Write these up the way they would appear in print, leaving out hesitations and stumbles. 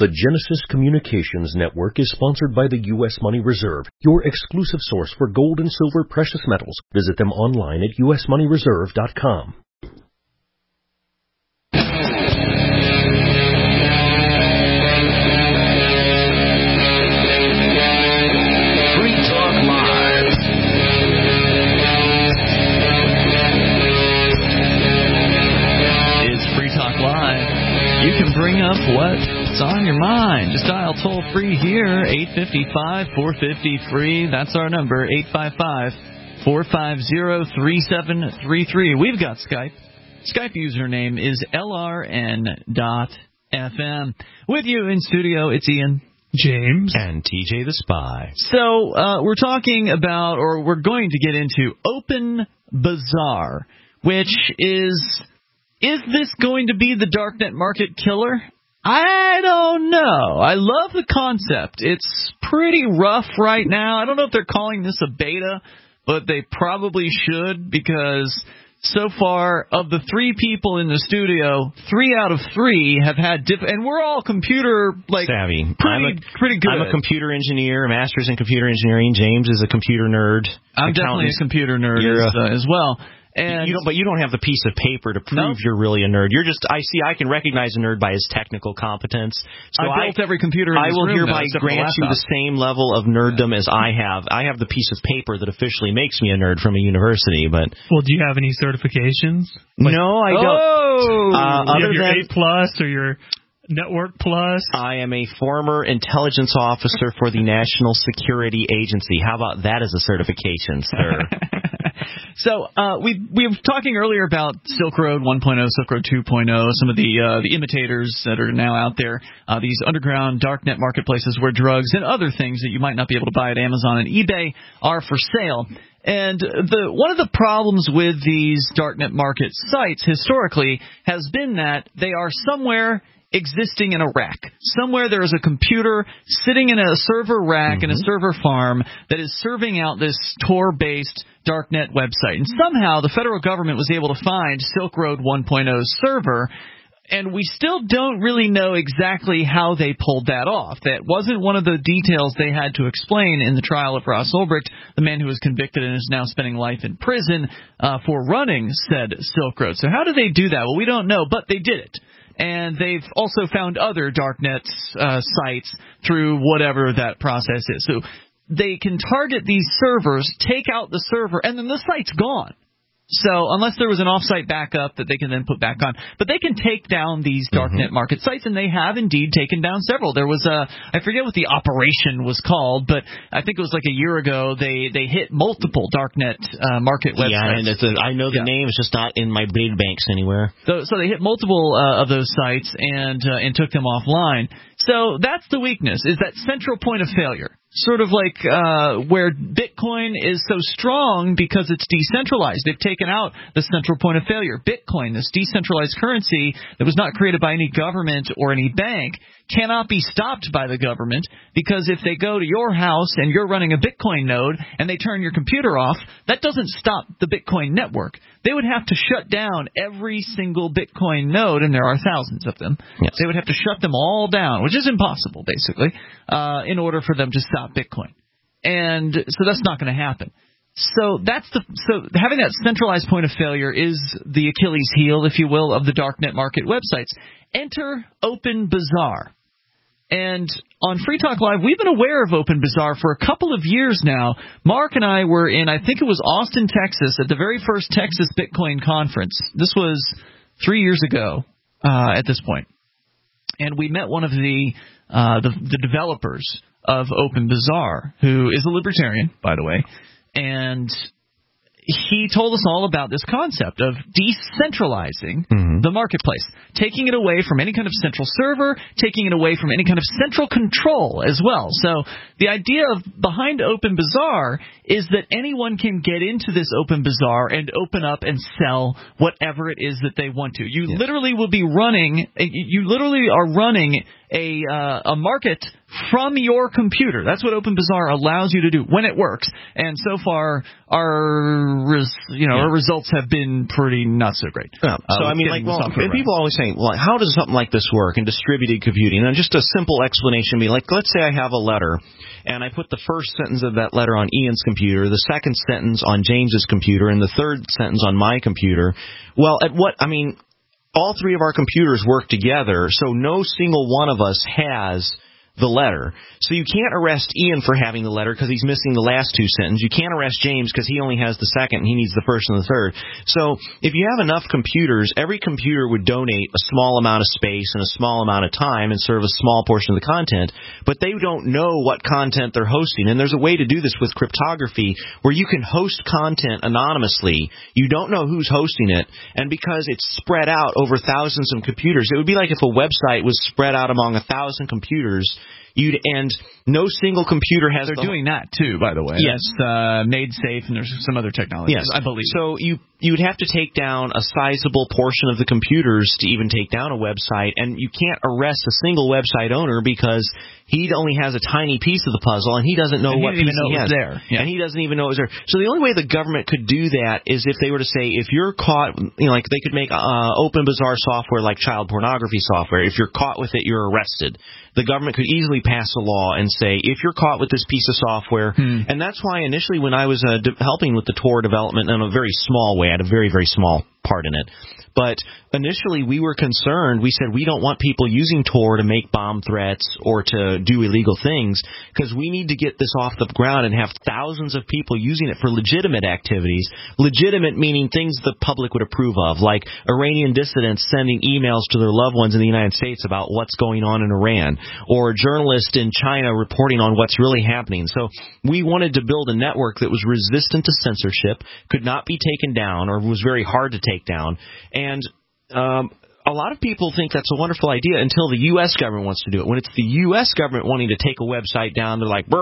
The Genesis Communications Network is sponsored by the U.S. Money Reserve, your exclusive source for gold and silver precious metals. Visit them online at usmoneyreserve.com. You can bring up what's on your mind. Just dial toll-free here, 855-450-FREE. That's our number, 855-450-3733. We've got Skype. Skype username is LRN.FM. With you in studio, it's Ian, James, and TJ the Spy. So we're talking about, or we're going to get into Open Bazaar, which is this going to be the darknet market killer? I don't know. I love the concept. It's pretty rough right now. I don't know if they're calling this a beta, but they probably should, because so far, of the 3 people in the studio, 3 out of 3 have had and we're all computer savvy. Pretty good. I'm a computer engineer, a master's in computer engineering. James is a computer nerd. I'm definitely a computer nerd as well. And but you don't have the piece of paper to prove you're really a nerd. You're just I can recognize a nerd by his technical competence. So I built every computer in this room. I will hereby grant you the same level of nerddom as I have. I have the piece of paper that officially makes me a nerd from a university. But do you have any certifications? No, I don't. Other than your A+ or your Network Plus. I am a former intelligence officer for the National Security Agency. How about that as a certification, sir? So we were talking earlier about Silk Road 1.0, Silk Road 2.0, some of the imitators that are now out there, these underground darknet marketplaces where drugs and other things that you might not be able to buy at Amazon and eBay are for sale. And one of the problems with these darknet market sites historically has been that they are somewhere existing in a rack. Somewhere there is a computer sitting in a server rack in a server farm that is serving out this Tor-based darknet website. And somehow the federal government was able to find Silk Road 1.0's server, and we still don't really know exactly how they pulled that off. That wasn't one of the details they had to explain in the trial of Ross Ulbricht, the man who was convicted and is now spending life in prison for running said Silk Road. So how did they do that? Well, we don't know, but they did it. And they've also found other darknet sites through whatever that process is. So they can target these servers, take out the server, and then the site's gone. So unless there was an off-site backup that they can then put back on. But they can take down these darknet market sites, and they have indeed taken down several. There was I forget what the operation was called, but I think it was like a year ago they hit multiple darknet market websites. Yeah, and I know the name, it's just not in my brain banks anywhere. So they hit multiple of those sites and took them offline. So that's the weakness, is that central point of failure. Sort of like where Bitcoin is so strong because it's decentralized. They've taken out the central point of failure. Bitcoin, this decentralized currency that was not created by any government or any bank, cannot be stopped by the government, because if they go to your house and you're running a Bitcoin node and they turn your computer off, that doesn't stop the Bitcoin network. They would have to shut down every single Bitcoin node, and there are thousands of them. Yes. They would have to shut them all down, which is impossible, basically, in order for them to stop Bitcoin. And so that's not going to happen. So having that centralized point of failure is the Achilles heel, if you will, of the darknet market websites. Enter Open Bazaar. And on Free Talk Live, we've been aware of Open Bazaar for a couple of years now. Mark and I were in, I think it was Austin, Texas, at the very first Texas Bitcoin conference. This was 3 years ago at this point. And we met one of the developers of Open Bazaar, who is a libertarian, by the way. And he told us all about this concept of decentralizing the marketplace, taking it away from any kind of central server, taking it away from any kind of central control as well. So the idea behind Open Bazaar is that anyone can get into this Open Bazaar and open up and sell whatever it is that they want to. You literally will be running. You literally are running a market from your computer. That's what OpenBazaar allows you to do when it works. And so far, our results have been pretty not so great. Yeah. So I mean, and people always say, well, how does something like this work in distributed computing? And just a simple explanation would be like, let's say I have a letter, and I put the first sentence of that letter on Ian's computer, the second sentence on James's computer, and the third sentence on my computer. Well, all three of our computers work together, so no single one of us has the letter. So you can't arrest Ian for having the letter because he's missing the last two sentences. You can't arrest James because he only has the second and he needs the first and the third. So if you have enough computers, every computer would donate a small amount of space and a small amount of time and serve a small portion of the content, but they don't know what content they're hosting. And there's a way to do this with cryptography where you can host content anonymously. You don't know who's hosting it, and because it's spread out over thousands of computers, it would be like if a website was spread out among 1,000 computers. And no single computer has. They're doing that too, by the way. Yes, made safe, and there's some other technologies. Yes, I believe. So you would have to take down a sizable portion of the computers to even take down a website, and you can't arrest a single website owner because he only has a tiny piece of the puzzle, and he doesn't know what piece he has. And he doesn't even know it was there. So the only way the government could do that is if they were to say, if you're caught, like they could make OpenBazaar software like child pornography software. If you're caught with it, you're arrested. The government could easily pass a law and say, if you're caught with this piece of software, and that's why initially when I was helping with the Tor development in a very small way, I had a very, very small part in it, but initially we were concerned. We said we don't want people using Tor to make bomb threats or to do illegal things because we need to get this off the ground and have thousands of people using it for legitimate activities. Legitimate meaning things the public would approve of, like Iranian dissidents sending emails to their loved ones in the United States about what's going on in Iran, or journalists in China reporting on what's really happening. So we wanted to build a network that was resistant to censorship, could not be taken down, or was very hard to take down. And a lot of people think that's a wonderful idea until the U.S. government wants to do it. When it's the U.S. government wanting to take a website down, they're like,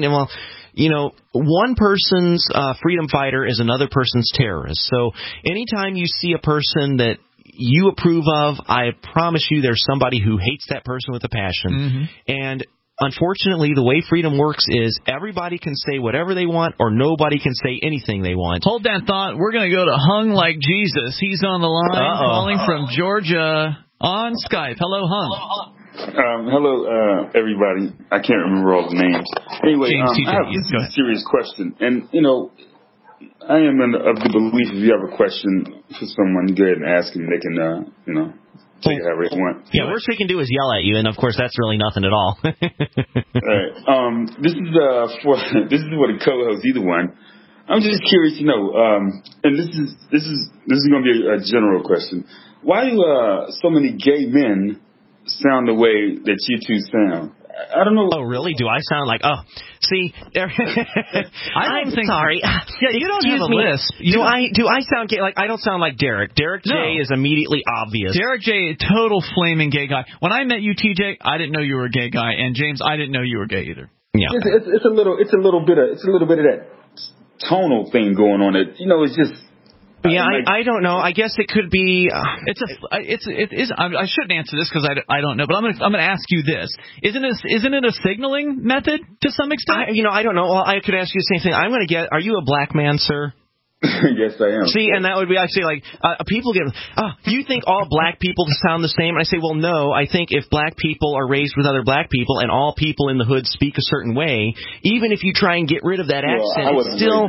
one person's freedom fighter is another person's terrorist. So anytime you see a person that you approve of, I promise you there's somebody who hates that person with a passion. Mm-hmm. And unfortunately, the way freedom works is everybody can say whatever they want or nobody can say anything they want. Hold that thought. We're going to go to Hung Like Jesus. He's on the line calling from Georgia on Skype. Hello, Hung. Hello, everybody. I can't remember all the names. Anyway, I have a serious question. And, I am of the belief if you have a question for someone, go ahead and ask them. They can, take it however they want. Yeah, worst we can do is yell at you, and of course that's really nothing at all. All right. This is for the co-host, either one. I'm just curious to know, and this is going to be a general question. Why do so many gay men sound the way that you two sound? I don't know. Oh, really? Do I sound like? Oh, see, I'm sorry. Yeah, you don't have a lisp. Do I sound gay? Like I don't sound like Derek. Derek J is immediately obvious. Derek J, total flaming gay guy. When I met you, TJ, I didn't know you were a gay guy, and James, I didn't know you were gay either. Yeah, it's a little bit of that tonal thing going on. It's just. Yeah, I don't know. I guess it could be. It is. I shouldn't answer this because I don't know. But I'm gonna ask you this: Isn't it a signaling method to some extent? I don't know. Well, I could ask you the same thing. I'm gonna get. Are you a black man, sir? Yes, I am. See, and that would be actually like people get. Do you think all black people sound the same? And I say, well, no. I think if black people are raised with other black people, and all people in the hood speak a certain way, even if you try and get rid of that accent, it's still.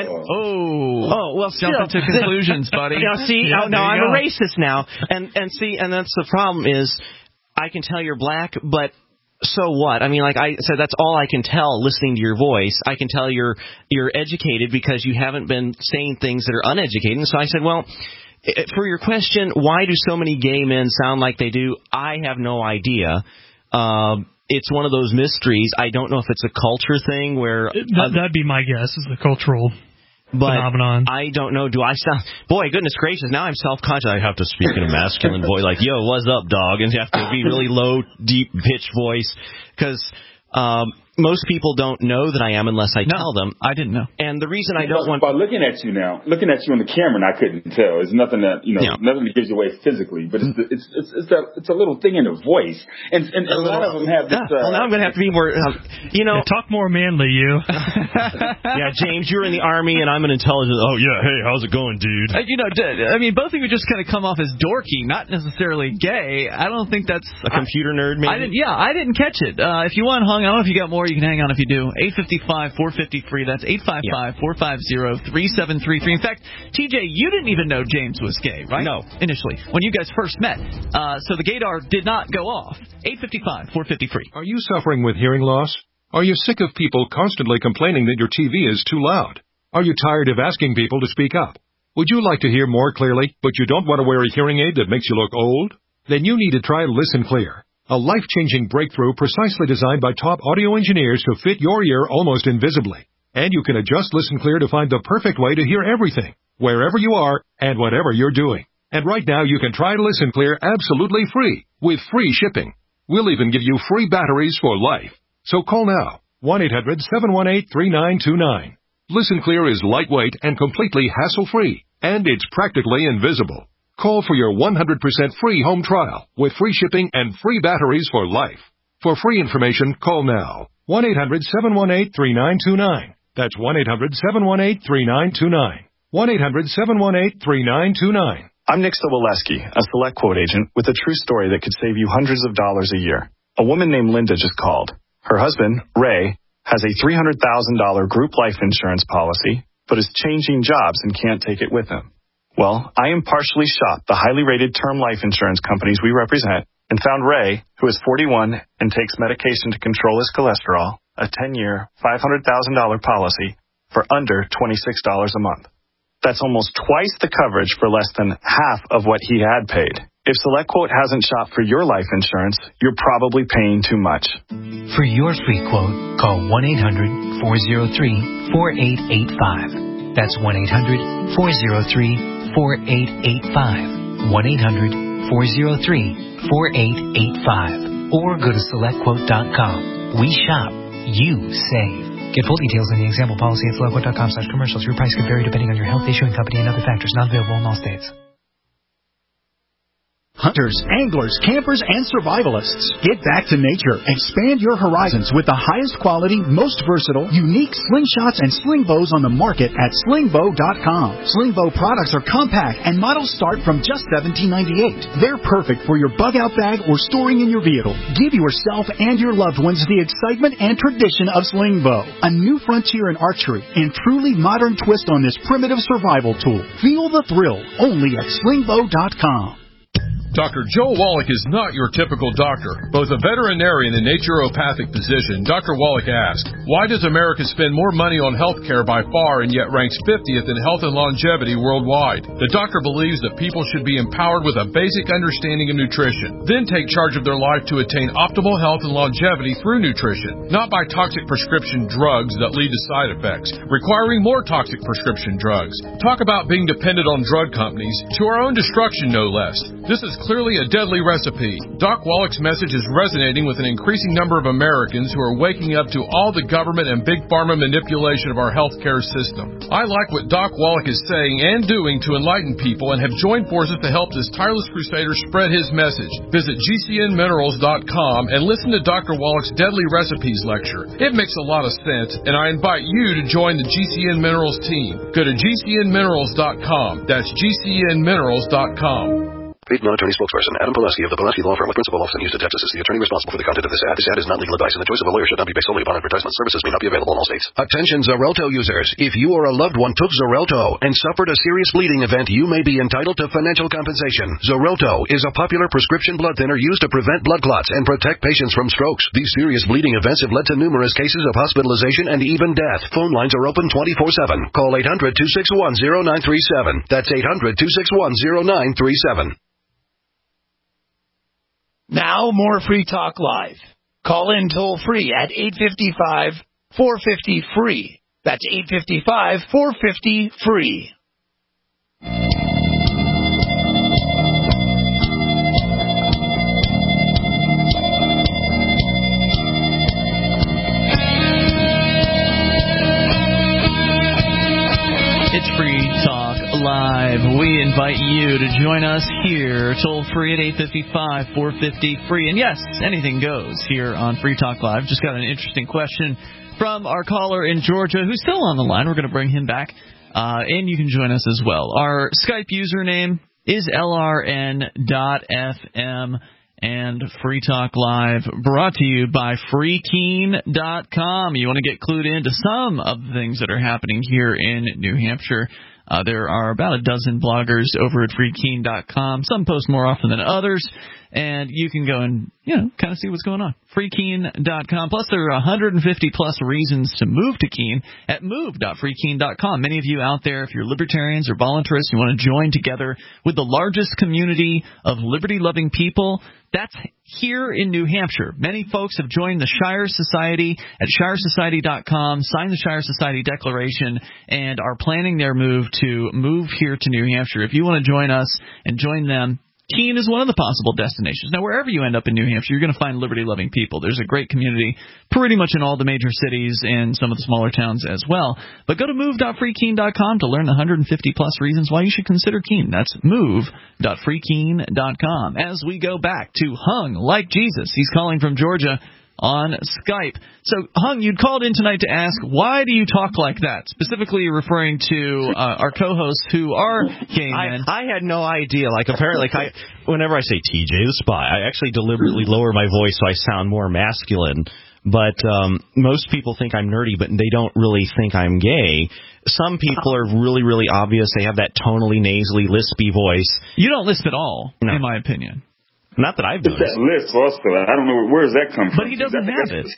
Jump into conclusions, buddy. I'm a racist now, and that's the problem is, I can tell you're black, but. So what? I mean, like I said, that's all I can tell listening to your voice. I can tell you're educated because you haven't been saying things that are uneducated. And so I said, well, for your question, why do so many gay men sound like they do? I have no idea. It's one of those mysteries. I don't know if it's a culture thing where... That'd be my guess, is the cultural... phenomenon. I don't know. Do I sound... Boy, goodness gracious, now I'm self-conscious. I have to speak in a masculine voice, like, yo, what's up, dog? And you have to be really low, deep pitch voice. Because most people don't know that I am unless I tell them. I didn't know. And the reason I don't want... By looking at you on the camera, and I couldn't tell. It's nothing that, nothing that gives you away physically, but it's a little thing in the voice. And a lot of them have this... well, now I'm going to have to be more... talk more manly, you. Yeah, James, you're in the Army, and I'm an intelligent... Oh, yeah, hey, how's it going, dude? I mean, both of you just kind of come off as dorky, not necessarily gay. I don't think that's... A computer nerd, maybe? I didn't catch it. If you want hung, I don't know if you got more, you can hang on if you do. 855-450-FREE. That's 855-450-3733. In fact, TJ, you didn't even know James was gay, right? No. Initially, when you guys first met. So the gaydar did not go off. 855-450-FREE. Are you suffering with hearing loss? Are you sick of people constantly complaining that your TV is too loud? Are you tired of asking people to speak up? Would you like to hear more clearly, but you don't want to wear a hearing aid that makes you look old? Then you need to try Listen Clear, a life-changing breakthrough precisely designed by top audio engineers to fit your ear almost invisibly. And you can adjust Listen Clear to find the perfect way to hear everything, wherever you are and whatever you're doing. And right now you can try Listen Clear absolutely free, with free shipping. We'll even give you free batteries for life. So call now, 1-800-718-3929. Listen Clear is lightweight and completely hassle-free, and it's practically invisible. Call for your 100% free home trial with free shipping and free batteries for life. For free information, call now. 1-800-718-3929. That's 1-800-718-3929. 1-800-718-3929. I'm Nick Soboleski, a Select Quote agent with a true story that could save you hundreds of dollars a year. A woman named Linda just called. Her husband, Ray, has a $300,000 group life insurance policy, but is changing jobs and can't take it with him. Well, I impartially shopped the highly rated term life insurance companies we represent and found Ray, who is 41 and takes medication to control his cholesterol, a 10-year, $500,000 policy for under $26 a month. That's almost twice the coverage for less than half of what he had paid. If SelectQuote hasn't shopped for your life insurance, you're probably paying too much. For your free quote, call 1-800-403-4885. That's 1-800-403-4885. 1-800-403-4885. Or go to SelectQuote.com. We shop, you save. Get full details in the example policy at SelectQuote.com/commercials. Your price can vary depending on your health, issuing company, and other factors. Not available in all states. Hunters, anglers, campers, and survivalists. Get back to nature. Expand your horizons with the highest quality, most versatile, unique slingshots and sling bows on the market at slingbow.com. Slingbow products are compact and models start from just $17.98. They're perfect for your bug-out bag or storing in your vehicle. Give yourself and your loved ones the excitement and tradition of Slingbow, a new frontier in archery and truly modern twist on this primitive survival tool. Feel the thrill only at slingbow.com. Dr. Joe Wallach is not your typical doctor. Both a veterinarian and naturopathic physician, Dr. Wallach asked, why does America spend more money on health care by far and yet ranks 50th in health and longevity worldwide? The doctor believes that people should be empowered with a basic understanding of nutrition, then take charge of their life to attain optimal health and longevity through nutrition, not by toxic prescription drugs that lead to side effects, requiring more toxic prescription drugs. Talk about being dependent on drug companies, to our own destruction no less. This is clearly a deadly recipe. Doc Wallach's message is resonating with an increasing number of Americans who are waking up to all the government and big pharma manipulation of our healthcare system. I like what Doc Wallach is saying and doing to enlighten people and have joined forces to help this tireless crusader spread his message. Visit GCNminerals.com and listen to Dr. Wallach's Deadly Recipes lecture. It makes a lot of sense, and I invite you to join the GCN Minerals team. Go to GCNminerals.com. That's GCNminerals.com. Paid non-attorney spokesperson Adam Pulaski of the Pulaski Law Firm with principal office in Houston, Texas is the attorney responsible for the content of this ad. This ad is not legal advice, and the choice of a lawyer should not be based solely upon advertisement. Services may not be available in all states. Attention Xarelto users. If you or a loved one took Xarelto and suffered a serious bleeding event, you may be entitled to financial compensation. Xarelto is a popular prescription blood thinner used to prevent blood clots and protect patients from strokes. These serious bleeding events have led to numerous cases of hospitalization and even death. Phone lines are open 24/7. Call 800-261-0937. That's 800-261-0937. Now, more Free Talk Live. Call in toll-free at 855-450-FREE. That's 855-450-FREE. invite you to join us here, toll-free at 855-450-FREE. And yes, anything goes here on Free Talk Live. Just got an interesting question from our caller in Georgia who's still on the line. We're going to bring him back, and you can join us as well. Our Skype username is LRN.FM. And Free Talk Live brought to you by FreeKeene.com. You want to get clued into some of the things that are happening here in New Hampshire. There are about a dozen bloggers over at FreeKeene.com. Some post more often than others. And you can go and, kind of see what's going on. FreeKeene.com. Plus, there are 150-plus reasons to move to Keene at move.freekeene.com. Many of you out there, if you're libertarians or voluntarists, you want to join together with the largest community of liberty-loving people, that's here in New Hampshire. Many folks have joined the Shire Society at shiresociety.com, signed the Shire Society Declaration, and are planning their move here to New Hampshire. If you want to join us and join them, Keene is one of the possible destinations. Now, wherever you end up in New Hampshire, you're going to find liberty-loving people. There's a great community pretty much in all the major cities and some of the smaller towns as well. But go to move.freekeene.com to learn the 150-plus reasons why you should consider Keene. That's move.freekeene.com. As we go back to Hung Like Jesus. He's calling from Georgia on Skype. So, Hung, you'd called in tonight to ask, why do you talk like that? Specifically referring to our co-hosts who are gay men. I had no idea. Apparently, whenever I say TJ the Spy, I actually deliberately lower my voice so I sound more masculine. But most people think I'm nerdy, but they don't really think I'm gay. Some people are really, really obvious. They have that tonally, nasally, lispy voice. You don't lisp at all, in my opinion. Not that I've noticed. It's that list also. I don't know where does that come from. But he doesn't have it.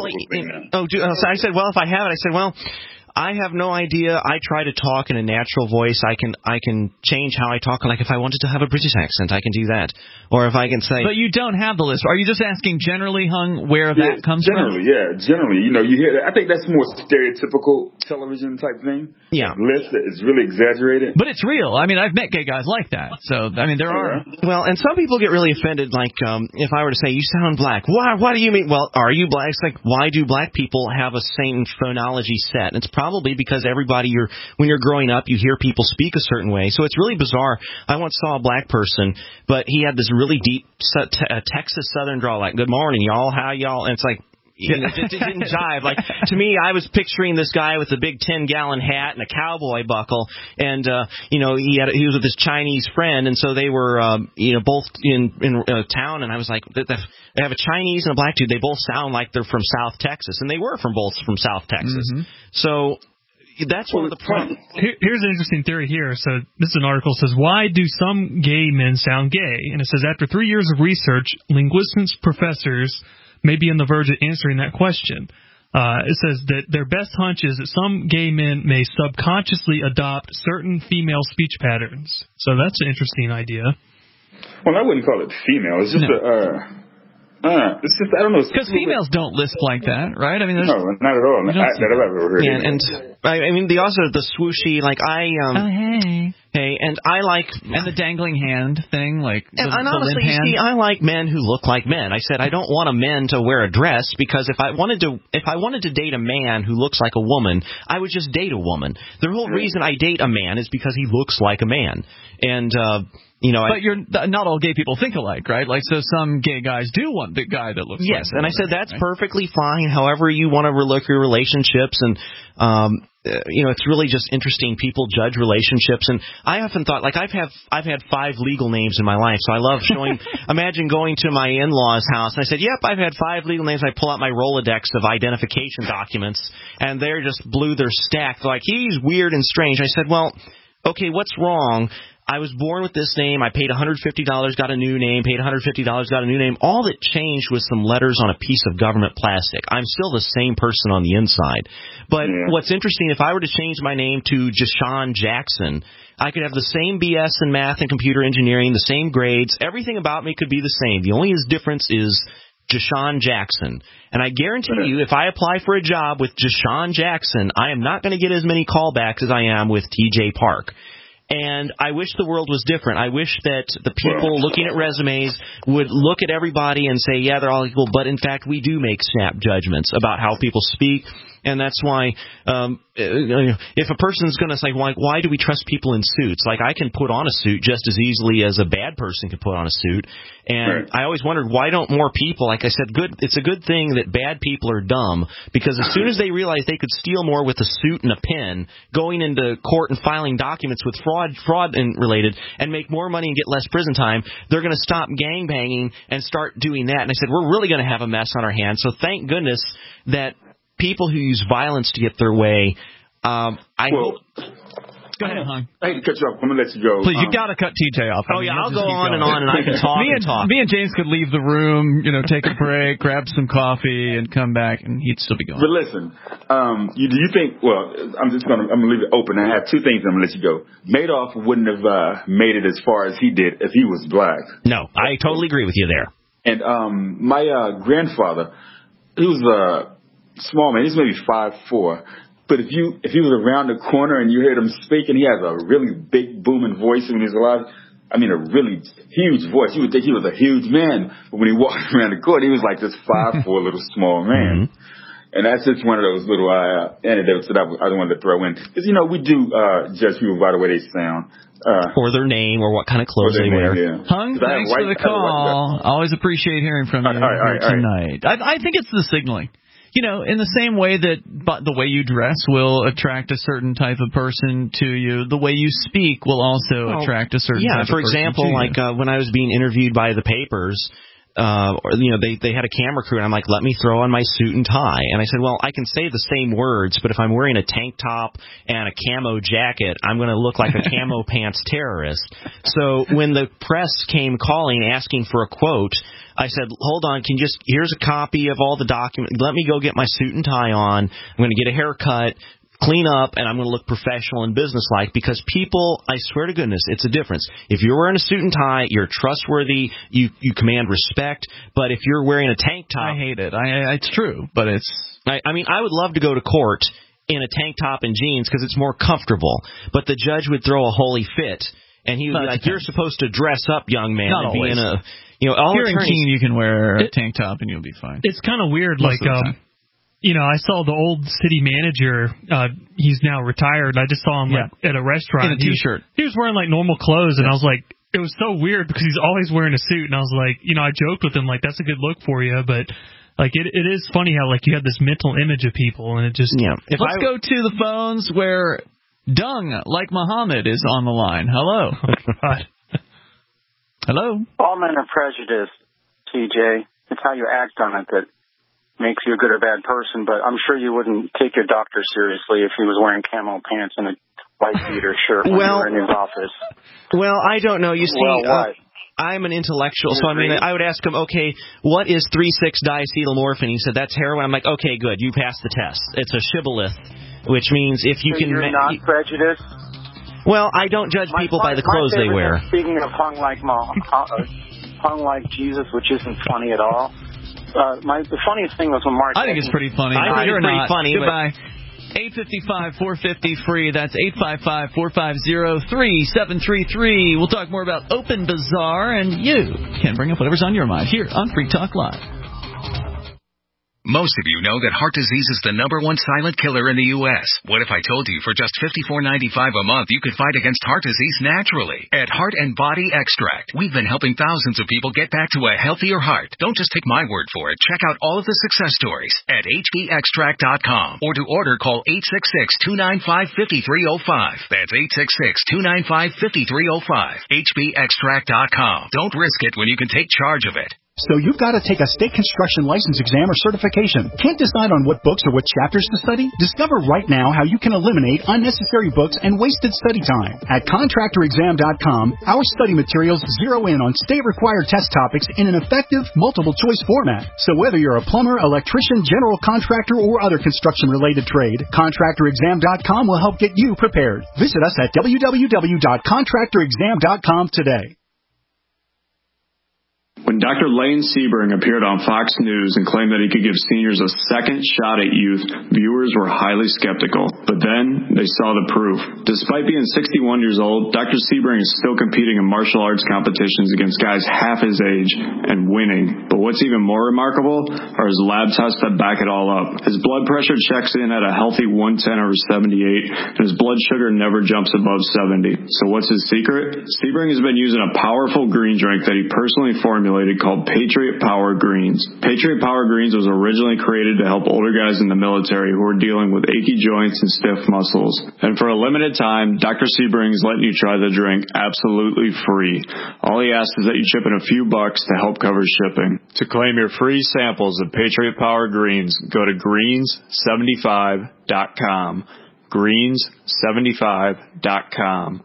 So I said, well, if I have it, I have no idea. I try to talk in a natural voice. I can change how I talk. Like if I wanted to have a British accent, I can do that. Or if I can say. But you don't have the list. Are you just asking generally, Hung, where that comes from? Generally. You hear that. I think that's more stereotypical television type thing. Yeah. List that is really exaggerated. But it's real. I mean, I've met gay guys like that. So, there are. Well, and some people get really offended. Like, if I were to say, you sound black. What do you mean? Well, are you black? It's like, why do black people have a same phonology set? And it's probably because when you're growing up, you hear people speak a certain way. So it's really bizarre. I once saw a black person, but he had this really deep Texas Southern drawl, like, good morning, y'all, how y'all? And it's like, it didn't jive. Like, to me, I was picturing this guy with a big 10-gallon hat and a cowboy buckle, and he was with his Chinese friend, and so they were both in town, and I was like, they have a Chinese and a black dude. They both sound like they're from South Texas, and they were both from South Texas. Mm-hmm. So that's one of the problems. Here's an interesting theory here. So this is an article that says, why do some gay men sound gay? And it says, after 3 years of research, linguistics professors may be on the verge of answering that question. It says that their best hunch is that some gay men may subconsciously adopt certain female speech patterns. So that's an interesting idea. Well, I wouldn't call it female. It's just it's just, I don't know. Because females don't lisp like that, right? I mean, no, not at all. That I've ever heard. Yeah, and I mean, the swooshy, like hey, and I like and the dangling hand thing, like and honestly, see, I like men who look like men. I said I don't want a man to wear a dress because if I wanted to date a man who looks like a woman, I would just date a woman. The whole reason I date a man is because he looks like a man, and. But not all gay people think alike, right? Like, so some gay guys do want the guy that looks like. Yes, and I said that's perfectly fine. However you want to look your relationships, and it's really just interesting. People judge relationships, and I often thought, like, I've had 5 legal names in my life, so I love showing. Imagine going to my in-laws' house, and I said, "Yep, I've had 5 legal names." I pull out my Rolodex of identification documents, and they're just blew their stack. They're like, he's weird and strange. I said, well, okay, what's wrong? I was born with this name. I paid $150, got a new name, paid $150, got a new name. All that changed was some letters on a piece of government plastic. I'm still the same person on the inside. But what's interesting, if I were to change my name to Jashawn Jackson, I could have the same BS in math and computer engineering, the same grades. Everything about me could be the same. The only difference is Jashawn Jackson. And I guarantee you, if I apply for a job with Jashawn Jackson, I am not going to get as many callbacks as I am with TJ Park. And I wish the world was different. I wish that the people looking at resumes would look at everybody and say, yeah, they're all equal. But, in fact, we do make snap judgments about how people speak. And that's why if a person's going to say, why do we trust people in suits? Like, I can put on a suit just as easily as a bad person can put on a suit. And I always wondered, why don't more people, like I said, it's a good thing that bad people are dumb, because as soon as they realize they could steal more with a suit and a pen, going into court and filing documents with fraud and related, and make more money and get less prison time, they're going to stop gangbanging and start doing that. And I said, we're really going to have a mess on our hands. So thank goodness that people who use violence to get their way, Go ahead, Hung. I hate to cut you off. I'm going to let you go. Please, you got to cut TJ off. I'll go on and on, and I can talk Me and James could leave the room, take a break, grab some coffee, and come back, and he'd still be going. But listen, do you think, I'm going to leave it open. I have two things I'm going to let you go. Madoff wouldn't have made it as far as he did if he was black. No, I totally agree with you there. And my grandfather, he was a small man. He's maybe 5'4". But if he was around the corner and you heard him speaking, he has a really big booming voice when he's alive. I mean, a really huge voice. You would think he was a huge man, but when he walked around the court, he was like this 5'4" little small man. Mm-hmm. And that's just one of those little anecdotes that I wanted to throw in. Because, we do judge people by the way they sound. Or their name, or what kind of clothes they wear. Yeah. Hung, thanks for the call. Always appreciate hearing from you tonight. I think it's the signaling. In the same way that the way you dress will attract a certain type of person to you, the way you speak will also attract a certain type of person to you. Yeah, for example, like when I was being interviewed by the papers, they had a camera crew, and I'm like, let me throw on my suit and tie. And I said, well, I can say the same words, but if I'm wearing a tank top and a camo jacket, I'm going to look like a camo pants terrorist. So when the press came calling, asking for a quote, I said, hold on, here's a copy of all the documents. Let me go get my suit and tie on. I'm going to get a haircut, clean up, and I'm going to look professional and businesslike, because people, I swear to goodness, it's a difference. If you're wearing a suit and tie, you're trustworthy, you command respect, but if you're wearing a tank top... I hate it. It's true, but it's... I mean, I would love to go to court in a tank top and jeans because it's more comfortable, but the judge would throw a holy fit, and he would be like, you're supposed to dress up, young man, and be in a... Here in Keene, you can wear a tank top and you'll be fine. It's kind of weird, I saw the old city manager, he's now retired, I just saw him at a restaurant. In a T-shirt. He was wearing normal clothes, and I was like, it was so weird because he's always wearing a suit, and I was like, I joked with him, that's a good look for you, but it is funny how you have this mental image of people, and it just... Yeah. Let's go to the phones where Dung, like Muhammad, is on the line. Hello. Oh, God. Hello? All men are prejudiced, TJ. It's how you act on it that makes you a good or bad person, but I'm sure you wouldn't take your doctor seriously if he was wearing camo pants and a white beater shirt when you were in his office. Well, I don't know. You see, what? I'm an intellectual, so I would ask him, okay, what is 3,6-diacetylmorphine? He said, that's heroin. I'm like, okay, good, you passed the test. It's a shibboleth, which means if you can... You're not prejudiced? Well, I don't judge people by the clothes they wear. Speaking of hung like Jesus, which isn't funny at all. The funniest thing was when Mark... I think it's pretty funny. I think it's pretty funny. Goodbye. 855-450-FREE. That's 855-450-3733. We'll talk more about Open Bazaar, and you can bring up whatever's on your mind here on Free Talk Live. Most of you know that heart disease is the #1 silent killer in the U.S. What if I told you for just $54.95 a month you could fight against heart disease naturally? At Heart and Body Extract, we've been helping thousands of people get back to a healthier heart. Don't just take my word for it. Check out all of the success stories at hbextract.com, or to order, call 866-295-5305. That's 866-295-5305. hbextract.com. Don't risk it when you can take charge of it. So you've got to take a state construction license exam or certification. Can't decide on what books or what chapters to study? Discover right now how you can eliminate unnecessary books and wasted study time. At contractorexam.com, our study materials zero in on state-required test topics in an effective, multiple-choice format. So whether you're a plumber, electrician, general contractor, or other construction-related trade, contractorexam.com will help get you prepared. Visit us at www.contractorexam.com today. When Dr. Lane Sebring appeared on Fox News and claimed that he could give seniors a second shot at youth, viewers were highly skeptical. But then they saw the proof. Despite being 61 years old, Dr. Sebring is still competing in martial arts competitions against guys half his age and winning. But what's even more remarkable are his lab tests that back it all up. His blood pressure checks in at a healthy 110/78, and his blood sugar never jumps above 70. So what's his secret? Sebring has been using a powerful green drink that he personally formulated called Patriot Power Greens. Patriot Power Greens was originally created to help older guys in the military who are dealing with achy joints and stiff muscles. And for a limited time, Dr. Sebring is letting you try the drink absolutely free. All he asks is that you chip in a few bucks to help cover shipping. To claim your free samples of Patriot Power Greens, go to greens75.com. Greens75.com.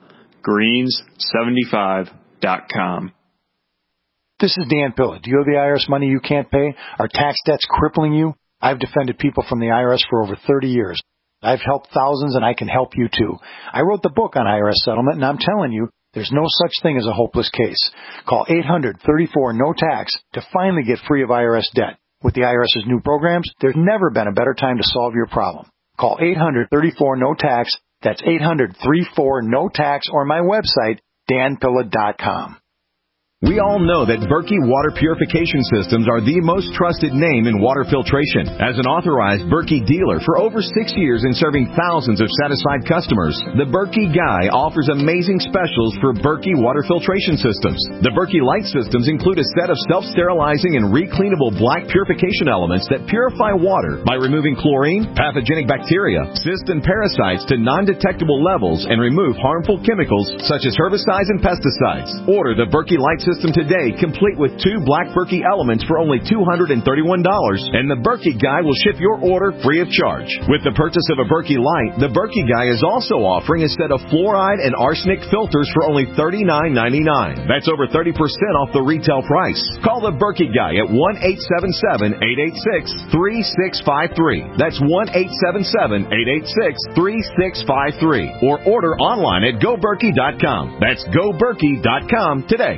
Greens75.com. This is Dan Pilla. Do you owe the IRS money you can't pay? Are tax debts crippling you? I've defended people from the IRS for over 30 years. I've helped thousands, and I can help you too. I wrote the book on IRS settlement, and I'm telling you, there's no such thing as a hopeless case. Call 800-34-NO-TAX to finally get free of IRS debt. With the IRS's new programs, there's never been a better time to solve your problem. Call 800-34-NO-TAX. That's 800-34-NO-TAX, or my website, danpilla.com. We all know that Berkey Water Purification Systems are the most trusted name in water filtration. As an authorized Berkey dealer for over 6 years and serving thousands of satisfied customers, the Berkey Guy offers amazing specials for Berkey Water Filtration Systems. The Berkey Light Systems include a set of self-sterilizing and recleanable black purification elements that purify water by removing chlorine, pathogenic bacteria, cysts, and parasites to non-detectable levels and remove harmful chemicals such as herbicides and pesticides. Order the Berkey Light System today, complete with 2 black Berkey elements for only $231, and the Berkey Guy will ship your order free of charge. With the purchase of a Berkey Light, the Berkey Guy is also offering a set of fluoride and arsenic filters for only $39.99. That's over 30% off the retail price. Call the Berkey Guy at 1-877-886-3653. That's 1-877-886-3653. Or order online at GoBerkey.com. That's GoBerkey.com today.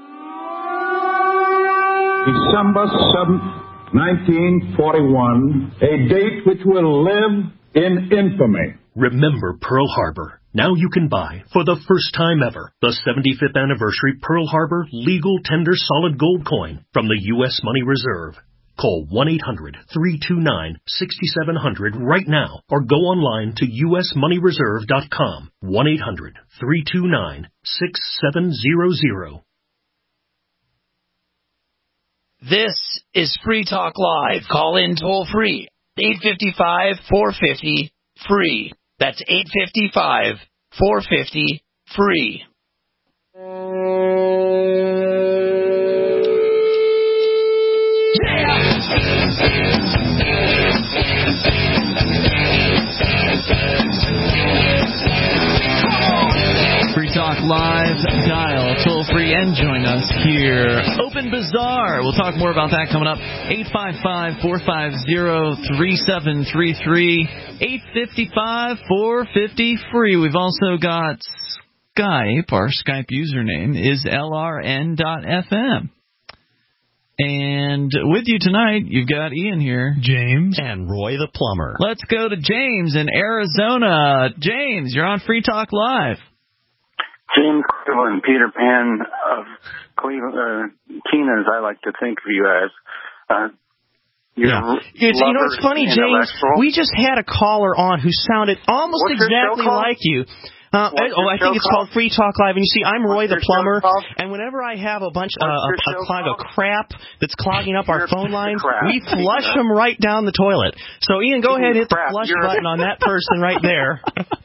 December 7th, 1941, a date which will live in infamy. Remember Pearl Harbor. Now you can buy, for the first time ever, the 75th anniversary Pearl Harbor legal tender solid gold coin from the U.S. Money Reserve. Call 1-800-329-6700 right now or go online to usmoneyreserve.com. 1-800-329-6700. This is Free Talk Live. Call in toll free. 855-450-FREE. That's 855-450-FREE. Free Talk Live, dial toll free and join us here. Open Bazaar. We'll talk more about that coming up. 855-450-3733. 855-450-FREE. We've also got Skype. Our Skype username is LRN.FM. And with you tonight, you've got Ian here. James. And Roy the Plumber. Let's go to James in Arizona. James, you're on Free Talk Live. James Cleveland, Peter Pan of Cleveland, Keene, as I like to think of you as. It's funny, James. We just had a caller on who sounded almost exactly like you. I think it's called Free Talk Live. And you see, I'm Roy the Plumber, and whenever I have a bunch of crap that's clogging up our phone lines, we flush them right down the toilet. So, Ian, go ahead and hit the flush button on that person right there.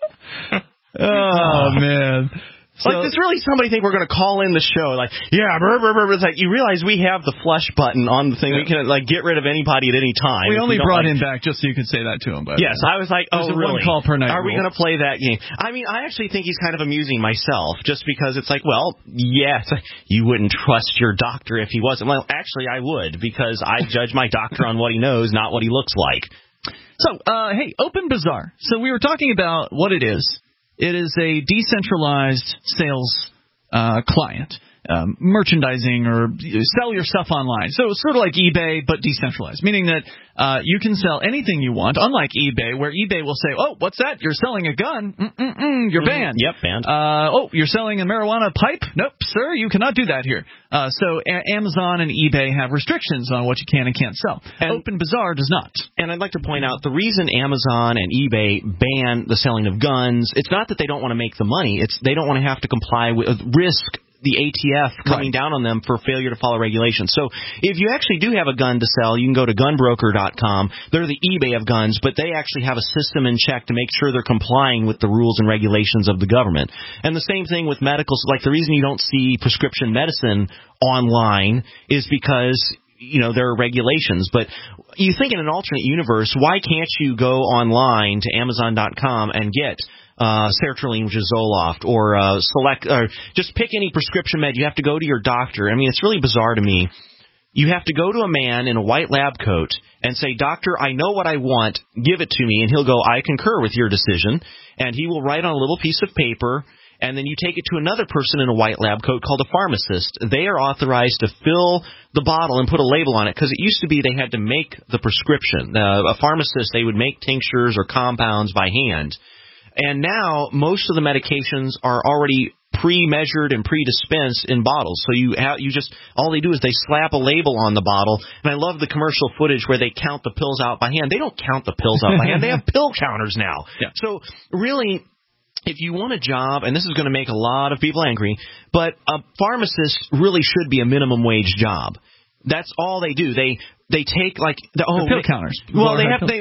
Oh, man. So, does really somebody think we're going to call in the show? Like, yeah, it's like, you realize we have the flush button on the thing. We can, get rid of anybody at any time. We only brought him back just so you could say that to him. But yes, I was like, really? One call per night. Are we going to play that game? I mean, I actually think he's kind of amusing myself, just because it's like, well, yes, you wouldn't trust your doctor if he wasn't. Well, actually, I would, because I judge my doctor on what he knows, not what he looks like. So, hey, Open Bazaar. So we were talking about what it is. It is a decentralized sales client. merchandising or sell your stuff online. So it's sort of like eBay, but decentralized, meaning that you can sell anything you want, unlike eBay, where eBay will say, oh, what's that? You're selling a gun? You're banned. Yep, banned. Oh, you're selling a marijuana pipe? Nope, sir, you cannot do that here. So Amazon and eBay have restrictions on what you can and can't sell. And OpenBazaar does not. And I'd like to point out the reason Amazon and eBay ban the selling of guns, it's not that they don't want to make the money. It's they don't want to have to comply with risk the ATF coming down on them for failure to follow regulations. So if you actually do have a gun to sell, you can go to gunbroker.com. They're the eBay of guns, but they actually have a system in check to make sure they're complying with the rules and regulations of the government. And the same thing with medical. Like the reason you don't see prescription medicine online is because there are regulations. But you think in an alternate universe, why can't you go online to Amazon.com and get sertraline, which is Zoloft, or just pick any prescription med. You have to go to your doctor. I mean, it's really bizarre to me. You have to go to a man in a white lab coat and say, doctor, I know what I want. Give it to me. And he'll go, I concur with your decision. And he will write on a little piece of paper. And then you take it to another person in a white lab coat called a pharmacist. They are authorized to fill the bottle and put a label on it, because it used to be they had to make the prescription. A pharmacist, they would make tinctures or compounds by hand. And now most of the medications are already pre-measured and pre-dispensed in bottles. So all they do is they slap a label on the bottle. And I love the commercial footage where they count the pills out by hand. They don't count the pills out by hand. They have pill counters now. Yeah. So really, if you want a job, and this is going to make a lot of people angry, but a pharmacist really should be a minimum wage job. That's all they do. They take the pill counters. Well, they have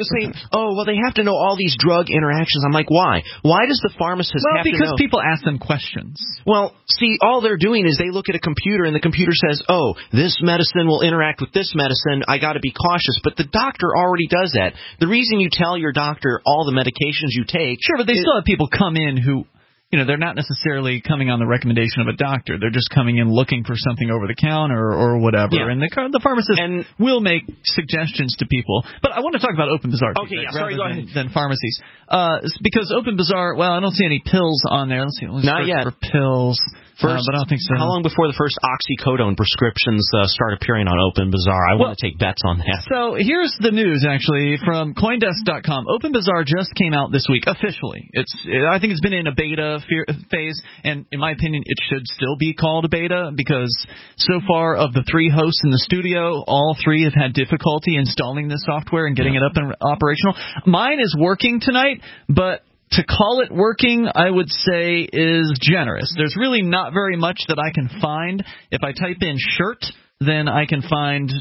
to know all these drug interactions. I'm like, why? Why does the pharmacist have to know? Because people ask them questions. Well, see, all they're doing is they look at a computer and the computer says, oh, this medicine will interact with this medicine. I got to be cautious. But the doctor already does that. The reason you tell your doctor all the medications you take. Sure, but they still have people come in who, they're not necessarily coming on the recommendation of a doctor. They're just coming in looking for something over the counter or whatever. Yeah. And the pharmacist will make suggestions to people. But I want to talk about OpenBazaar. Okay, sorry, go ahead. Than pharmacies. Because OpenBazaar, well, I don't see any pills on there. Let's see. Not yet. For pills. But I don't think so. How long before the first oxycodone prescriptions start appearing on OpenBazaar? I want to take bets on that. So here's the news, actually, from CoinDesk.com. OpenBazaar just came out this week officially. I think it's been in a beta phase, and in my opinion, it should still be called a beta, because so far of the 3 hosts in the studio, all 3 have had difficulty installing this software and getting it up and operational. Mine is working tonight, but to call it working, I would say, is generous. There's really not very much that I can find. If I type in shirt, then I can find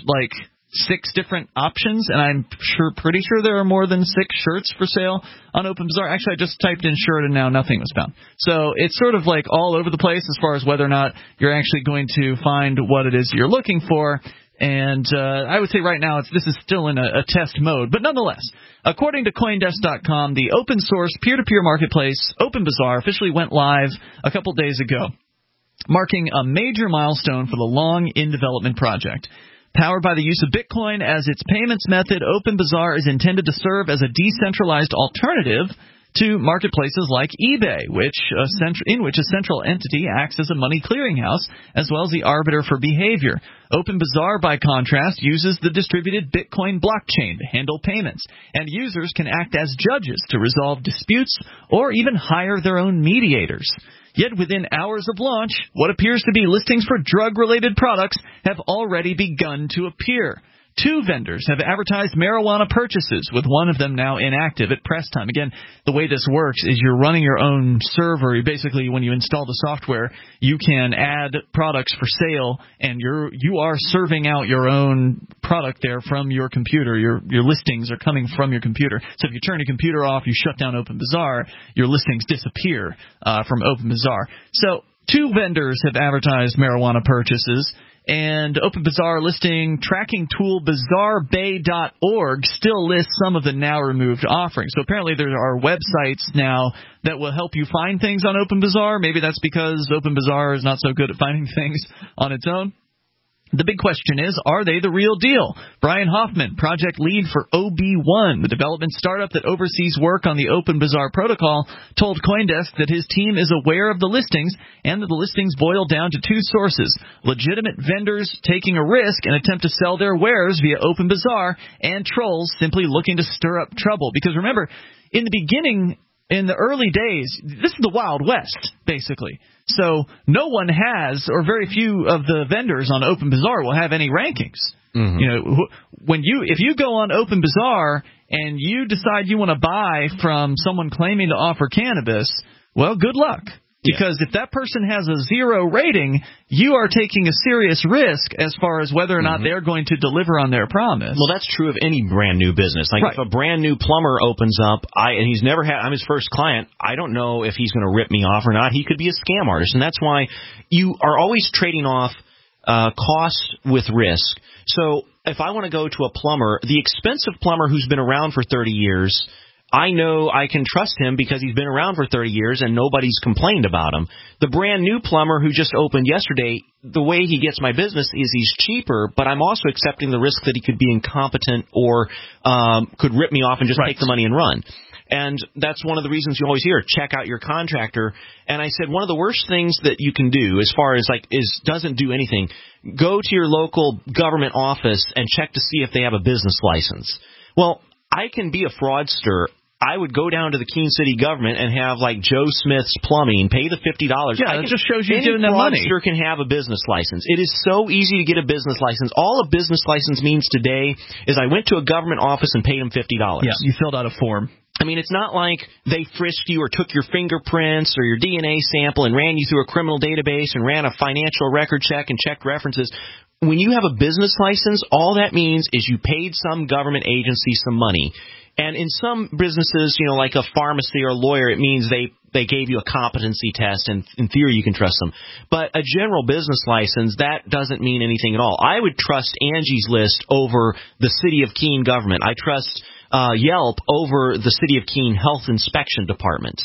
6 different options, and I'm pretty sure there are more than 6 shirts for sale on OpenBazaar. Actually, I just typed in shirt, and now nothing was found. So it's sort of all over the place as far as whether or not you're actually going to find what it is you're looking for. And I would say right now this is still in a test mode. But nonetheless, according to CoinDesk.com, the open-source peer-to-peer marketplace OpenBazaar officially went live a couple days ago, marking a major milestone for the long in-development project. Powered by the use of Bitcoin as its payments method, OpenBazaar is intended to serve as a decentralized alternative to marketplaces like eBay, in which a central entity acts as a money clearinghouse as well as the arbiter for behavior. OpenBazaar, by contrast, uses the distributed Bitcoin blockchain to handle payments, and users can act as judges to resolve disputes or even hire their own mediators. Yet within hours of launch, what appears to be listings for drug-related products have already begun to appear. 2 vendors have advertised marijuana purchases, with one of them now inactive at press time. Again, the way this works is you're running your own server. Basically, when you install the software, you can add products for sale, and you are serving out your own product there from your computer. Your listings are coming from your computer. So if you turn your computer off, you shut down OpenBazaar, your listings disappear from OpenBazaar. So 2 vendors have advertised marijuana purchases. And OpenBazaar listing tracking tool BazaarBay.org still lists some of the now removed offerings. So apparently there are websites now that will help you find things on OpenBazaar. Maybe that's because OpenBazaar is not so good at finding things on its own. The big question is, are they the real deal? Brian Hoffman, project lead for OB1, the development startup that oversees work on the Open Bazaar protocol, told CoinDesk that his team is aware of the listings and that the listings boil down to two sources: legitimate vendors taking a risk and attempt to sell their wares via Open Bazaar, and trolls simply looking to stir up trouble. Because remember, in the beginning, in the early days, this is the Wild West, basically. So no one has, or very few of the vendors on Open Bazaar will have any rankings. Mm-hmm. You know, if you go on Open Bazaar and you decide you want to buy from someone claiming to offer cannabis, well, good luck. Because if that person has a 0 rating, you are taking a serious risk as far as whether or not they're going to deliver on their promise. Well, that's true of any brand new business. Like if a brand new plumber opens up, and he's never had, I'm his first client, I don't know if he's going to rip me off or not. He could be a scam artist, and that's why you are always trading off cost with risk. So if I want to go to a plumber, the expensive plumber who's been around for 30 years, I know I can trust him because he's been around for 30 years and nobody's complained about him. The brand new plumber who just opened yesterday, the way he gets my business is he's cheaper, but I'm also accepting the risk that he could be incompetent or could rip me off and just take the money and run. And that's one of the reasons you always hear, check out your contractor. And I said one of the worst things that you can do as far as doesn't do anything, go to your local government office and check to see if they have a business license. Well, I can be a fraudster. I would go down to the Keene City government and have like Joe Smith's Plumbing, pay the $50. Yeah, it just shows you giving them money. Any fraudster can have a business license. It is so easy to get a business license. All a business license means today is I went to a government office and paid them $50. Yeah, you filled out a form. I mean, it's not like they frisked you or took your fingerprints or your DNA sample and ran you through a criminal database and ran a financial record check and checked references. When you have a business license, all that means is you paid some government agency some money. And in some businesses, you know, like a pharmacy or a lawyer, it means they gave you a competency test, and in theory you can trust them. But a general business license, that doesn't mean anything at all. I would trust Angie's List over the City of Keene government. I trust Yelp over the City of Keene Health Inspection Department.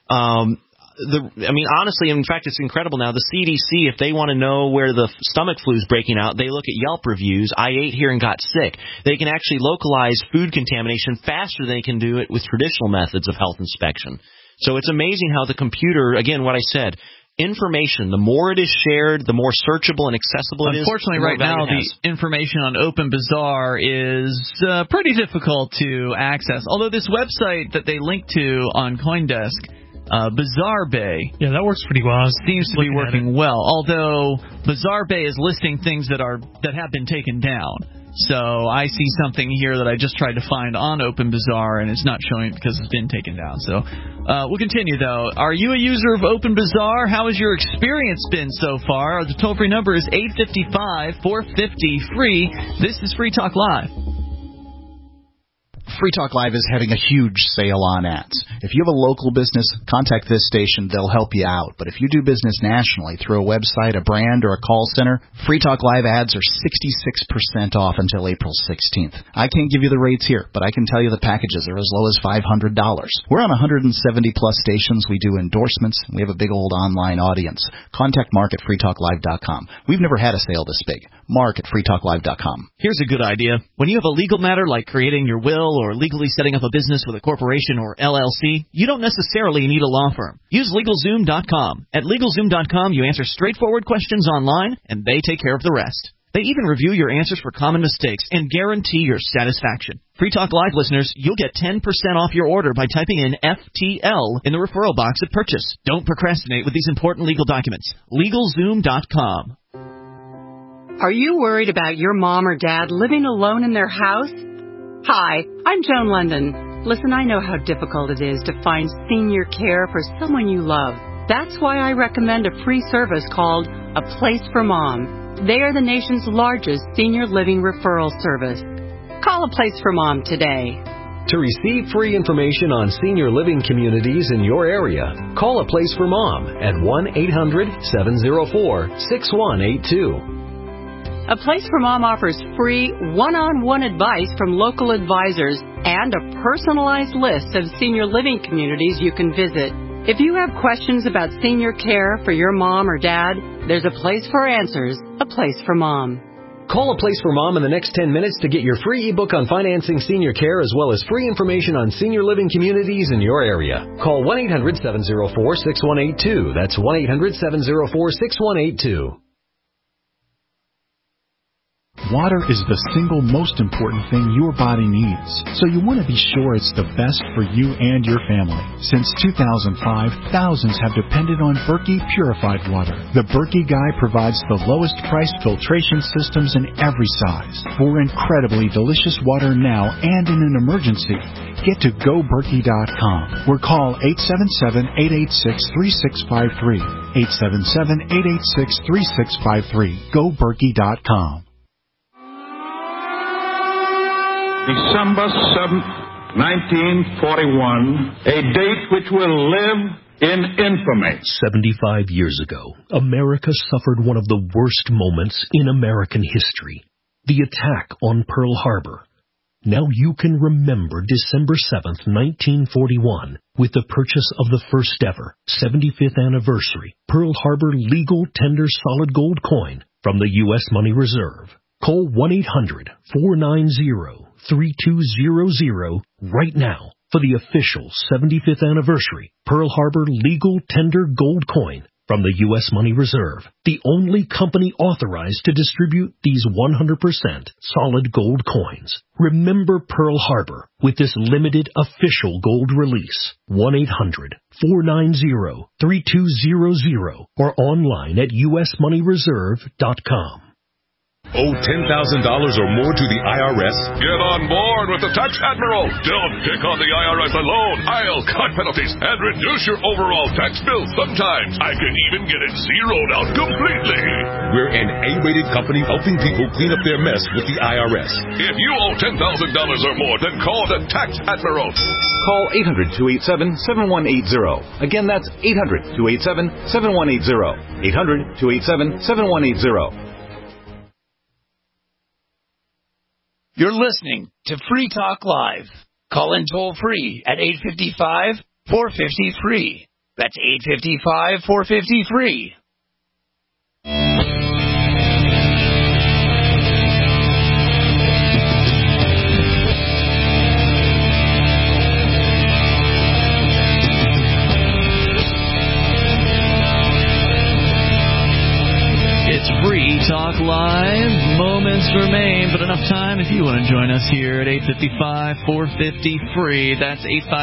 Honestly, in fact, it's incredible now. The CDC, if they want to know where the stomach flu is breaking out, they look at Yelp reviews. I ate here and got sick. They can actually localize food contamination faster than they can do it with traditional methods of health inspection. So it's amazing how the computer, again, what I said, information, the more it is shared, the more searchable and accessible it is. Unfortunately, right now, the information on Open Bazaar is pretty difficult to access. Although this website that they link to on CoinDesk, Bazaar Bay. Yeah, that works pretty well. Seems to be working well. Although Bazaar Bay is listing things that have been taken down. So I see something here that I just tried to find on Open Bazaar, and it's not showing because it's been taken down. So we'll continue, though. Are you a user of Open Bazaar? How has your experience been so far? The toll-free number is 855-450-FREE. This is Free Talk Live. Free Talk Live is having a huge sale on ads. If you have a local business, contact this station. They'll help you out. But if you do business nationally through a website, a brand, or a call center, Free Talk Live ads are 66% off until April 16th. I can't give you the rates here, but I can tell you the packages are as low as $500. We're on 170-plus stations. We do endorsements. We have a big old online audience. Contact Mark at freetalklive.com. We've never had a sale this big. Mark at freetalklive.com. Here's a good idea. When you have a legal matter like creating your will or legally setting up a business with a corporation or LLC, you don't necessarily need a law firm. Use LegalZoom.com. At LegalZoom.com, you answer straightforward questions online, and they take care of the rest. They even review your answers for common mistakes and guarantee your satisfaction. Free Talk Live listeners, you'll get 10% off your order by typing in FTL in the referral box at purchase. Don't procrastinate with these important legal documents. LegalZoom.com. Are you worried about your mom or dad living alone in their house? Hi, I'm Joan London. Listen, I know how difficult it is to find senior care for someone you love. That's why I recommend a free service called A Place for Mom. They are the nation's largest senior living referral service. Call A Place for Mom today. To receive free information on senior living communities in your area, call A Place for Mom at 1-800-704-6182. A Place for Mom offers free one-on-one advice from local advisors and a personalized list of senior living communities you can visit. If you have questions about senior care for your mom or dad, there's a place for answers, A Place for Mom. Call A Place for Mom in the next 10 minutes to get your free ebook on financing senior care as well as free information on senior living communities in your area. Call 1-800-704-6182. That's 1-800-704-6182. Water is the single most important thing your body needs, so you want to be sure it's the best for you and your family. Since 2005, thousands have depended on Berkey purified water. The Berkey Guy provides the lowest priced filtration systems in every size. For incredibly delicious water now and in an emergency, get to GoBerkey.com or call 877-886-3653. 877-886-3653. GoBerkey.com. December 7th, 1941, a date which will live in infamy. 75 years ago, America suffered one of the worst moments in American history, the attack on Pearl Harbor. Now you can remember December 7th, 1941, with the purchase of the first ever 75th anniversary Pearl Harbor legal tender solid gold coin from the U.S. Money Reserve. Call 1-800-490-3200 right now for the official 75th anniversary Pearl Harbor legal tender gold coin from the U.S. Money Reserve, the only company authorized to distribute these 100% solid gold coins. Remember Pearl Harbor with this limited official gold release. 1-800-490-3200 or online at usmoneyreserve.com. Owe $10,000 or more to the IRS? Get on board with the Tax Admiral. Don't pick on the IRS alone. I'll cut penalties and reduce your overall tax bill. Sometimes I can even get it zeroed out completely. We're an A-rated company helping people clean up their mess with the IRS. If you owe $10,000 or more, then call the Tax Admiral. Call 800-287-7180. Again, that's 800-287-7180. 800-287-7180. You're listening to Free Talk Live. Call in toll free at 855-450-FREE. That's 855-450-FREE. It's Free Talk Live. Moments remain, but enough time if you want to join us here at 855-450-FREE. That's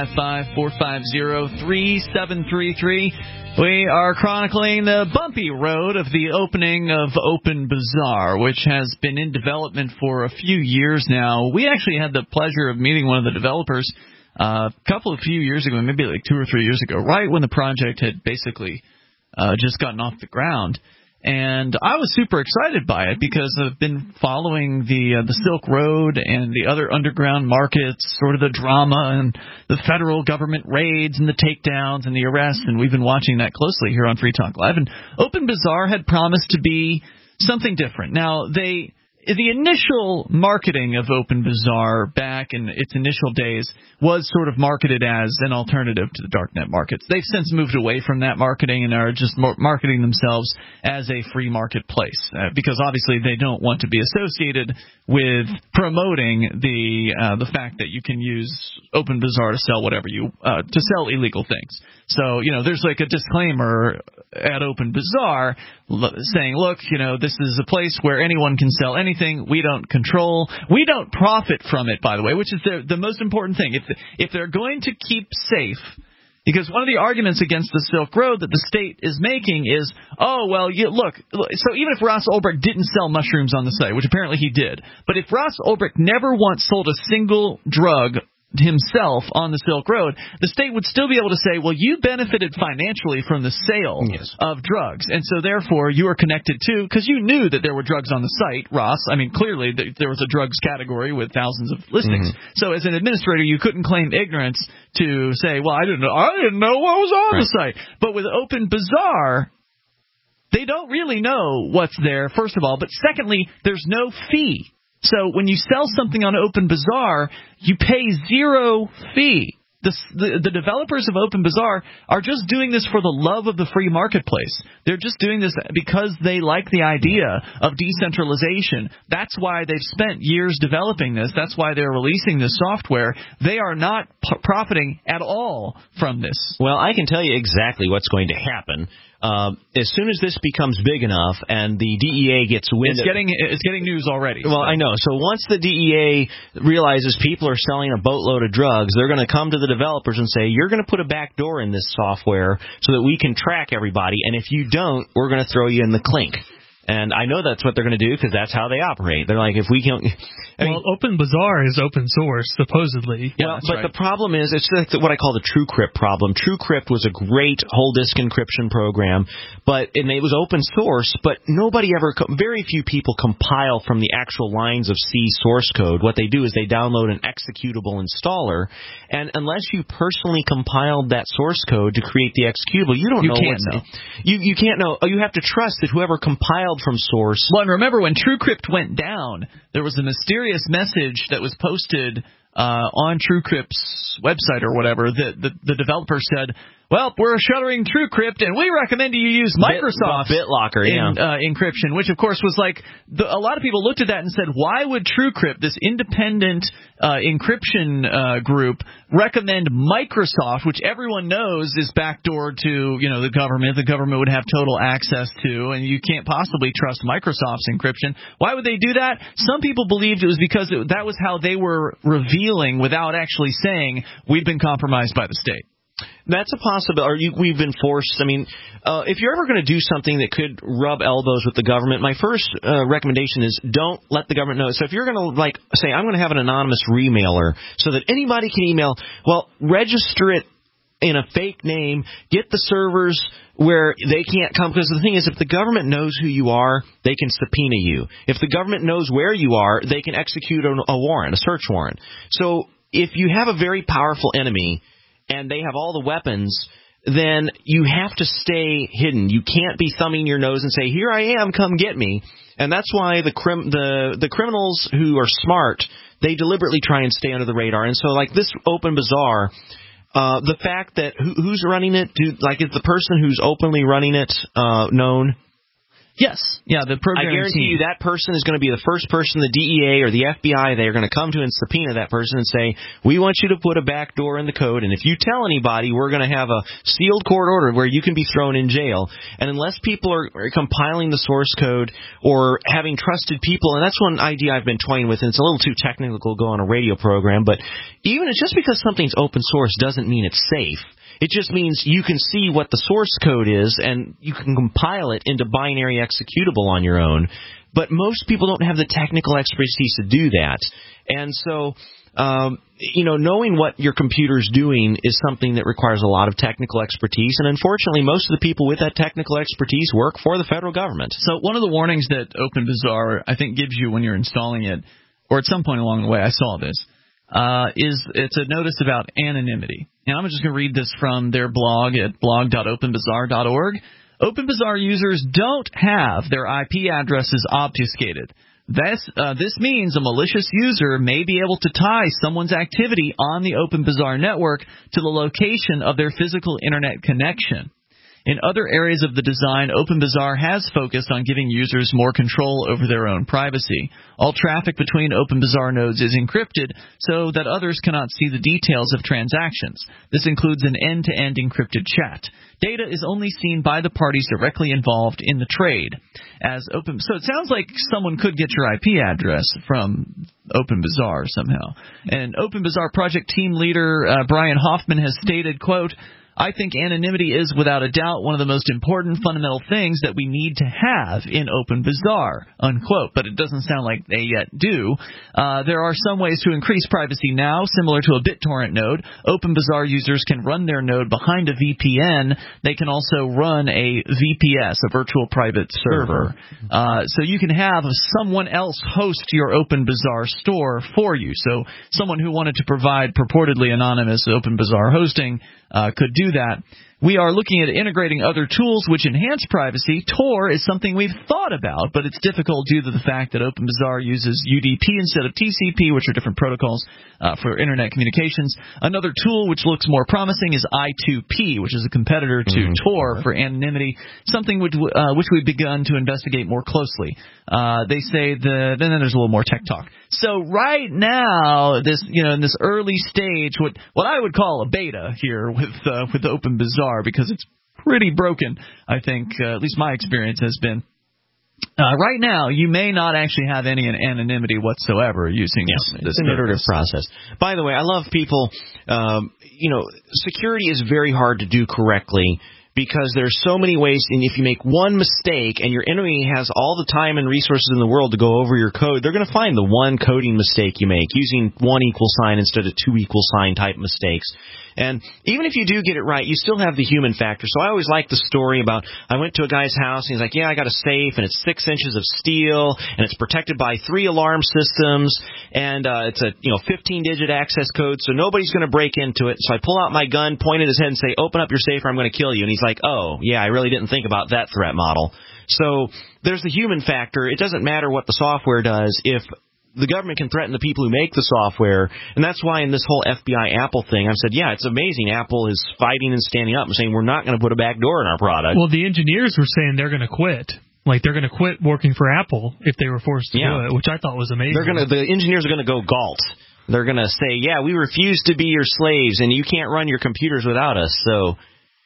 855-450-3733. We are chronicling the bumpy road of the opening of Open Bazaar, which has been in development for a few years now. We actually had the pleasure of meeting one of the developers a few years ago, maybe like 2 or 3 years ago, right when the project had basically just gotten off the ground. And I was super excited by it because I've been following the Silk Road and the other underground markets, sort of the drama and the federal government raids and the takedowns and the arrests, and we've been watching that closely here on Free Talk Live. And Open Bazaar had promised to be something different. Now, the initial marketing of Open Bazaar back in its initial days was sort of marketed as an alternative to the darknet markets. They've since moved away from that marketing and are just marketing themselves as a free marketplace because obviously they don't want to be associated with promoting the fact that you can use Open Bazaar to sell to sell illegal things. So, there's like a disclaimer at Open Bazaar saying, look, this is a place where anyone can sell anything. We don't control. We don't profit from it, by the way, which is the most important thing. If they're going to keep safe, because one of the arguments against the Silk Road that the state is making is, so even if Ross Ulbricht didn't sell mushrooms on the site, which apparently he did, but if Ross Ulbricht never once sold a single drug himself on the Silk Road, the state would still be able to say, well, you benefited financially from the sale of drugs, and so therefore you are connected to, because you knew that there were drugs on the site, Ross. I mean, clearly there was a drugs category with thousands of listings. Mm-hmm. So as an administrator, you couldn't claim ignorance to say, well, I didn't know what was on the site. But with Open Bazaar, they don't really know what's there, first of all, but secondly, there's no fee. So when you sell something on Open Bazaar, you pay zero fee. The developers of OpenBazaar are just doing this for the love of the free marketplace. They're just doing this because they like the idea of decentralization. That's why they've spent years developing this. That's why they're releasing this software. They are not profiting at all from this. Well, I can tell you exactly what's going to happen. As soon as this becomes big enough and the DEA gets wind, it's getting news already. Well, I know. So once the DEA realizes people are selling a boatload of drugs, they're going to come to the developers and say, "You're going to put a back door in this software so that we can track everybody, and if you don't, we're going to throw you in the clink." And I know that's what they're going to do because that's how they operate. They're like, if we can't... OpenBazaar is open source, supposedly. Yeah, but the problem is, it's like what I call the TrueCrypt problem. TrueCrypt was a great whole disk encryption program, and it was open source, but very few people compile from the actual lines of C source code. What they do is they download an executable installer, and unless you personally compiled that source code to create the executable, you don't know. You can't know. You have to trust that whoever compiled from source. Well, and remember when TrueCrypt went down, there was a mysterious message that was posted on TrueCrypt's website or whatever that the developer said, "Well, we're shuttering TrueCrypt, and we recommend you use Microsoft's BitLocker encryption," which, of course, was like a lot of people looked at that and said, "Why would TrueCrypt, this independent encryption group, recommend Microsoft, which everyone knows is backdoor to the government? The government would have total access to, and you can't possibly trust Microsoft's encryption. Why would they do that?" Some people believed it was because that was how they were revealing, without actually saying, "We've been compromised by the state." That's a possibility. We've been forced. I mean, if you're ever going to do something that could rub elbows with the government, my first recommendation is don't let the government know. So if you're going to, say, I'm going to have an anonymous remailer so that anybody can email, well, register it in a fake name, get the servers where they can't come. Because the thing is, if the government knows who you are, they can subpoena you. If the government knows where you are, they can execute a warrant, a search warrant. So if you have a very powerful enemy and they have all the weapons, then you have to stay hidden. You can't be thumbing your nose and say, "Here I am, come get me." And that's why the criminals who are smart, they deliberately try and stay under the radar. And so, like this OpenBazaar, the fact that who's running it, is the person who's openly running it known? Yes. Yeah, the program. I guarantee you that person is going to be the first person the DEA or the FBI, they are going to come to and subpoena that person and say, "We want you to put a back door in the code, and if you tell anybody, we're going to have a sealed court order where you can be thrown in jail." And unless people are compiling the source code or having trusted people, and that's one idea I've been toying with, and it's a little too technical to go on a radio program, but even it's just because something's open source doesn't mean it's safe. It just means you can see what the source code is, and you can compile it into binary executable on your own. But most people don't have the technical expertise to do that. And so, knowing what your computer's doing is something that requires a lot of technical expertise. And unfortunately, most of the people with that technical expertise work for the federal government. So one of the warnings that OpenBazaar, I think, gives you when you're installing it, or at some point along the way, I saw this, it's a notice about anonymity. And I'm just going to read this from their blog at blog.openbazaar.org. OpenBazaar users don't have their IP addresses obfuscated. This means a malicious user may be able to tie someone's activity on the OpenBazaar network to the location of their physical internet connection. In other areas of the design, OpenBazaar has focused on giving users more control over their own privacy. All traffic between OpenBazaar nodes is encrypted so that others cannot see the details of transactions. This includes an end-to-end encrypted chat. Data is only seen by the parties directly involved in the trade. So it sounds like someone could get your IP address from OpenBazaar somehow. And OpenBazaar project team leader Brian Hoffman has stated, quote, "I think anonymity is, without a doubt, one of the most important fundamental things that we need to have in OpenBazaar," unquote. But it doesn't sound like they yet do. There are some ways to increase privacy now, similar to a BitTorrent node. OpenBazaar users can run their node behind a VPN. They can also run a VPS, a virtual private server. So you can have someone else host your OpenBazaar store for you. So someone who wanted to provide purportedly anonymous OpenBazaar hosting could do that. We are looking at integrating other tools which enhance privacy. Tor is something we've thought about, but it's difficult due to the fact that OpenBazaar uses UDP instead of TCP, which are different protocols for Internet communications. Another tool which looks more promising is I2P, which is a competitor to Tor for anonymity, something which we've begun to investigate more closely. They say then there's a little more tech talk. So right now, in this early stage, what I would call a beta here with OpenBazaar, because it's pretty broken, I think, at least my experience has been. Right now, you may not actually have any anonymity whatsoever using this iterative process. By the way, I love people. Security is very hard to do correctly, because there's so many ways, and if you make one mistake and your enemy has all the time and resources in the world to go over your code, they're going to find the one coding mistake you make, using one equal sign instead of two equal sign type mistakes. And even if you do get it right, you still have the human factor. So I always like the story about, I went to a guy's house, and he's like, yeah, I got a safe, and it's 6 inches of steel, and it's protected by 3 alarm systems, and it's a 15-digit access code, so nobody's going to break into it. So I pull out my gun, point at his head, and say, open up your safe or I'm going to kill you. And he's like, oh, yeah, I really didn't think about that threat model. So there's the human factor. It doesn't matter what the software does if the government can threaten the people who make the software. And that's why in this whole FBI Apple thing, I've said, yeah, it's amazing. Apple is fighting and standing up and saying we're not going to put a back door in our product. Well, the engineers were saying they're going to quit. Like, they're going to quit working for Apple if they were forced to do it, which I thought was amazing. The engineers are going to go galt. They're going to say, yeah, we refuse to be your slaves, and you can't run your computers without us. So,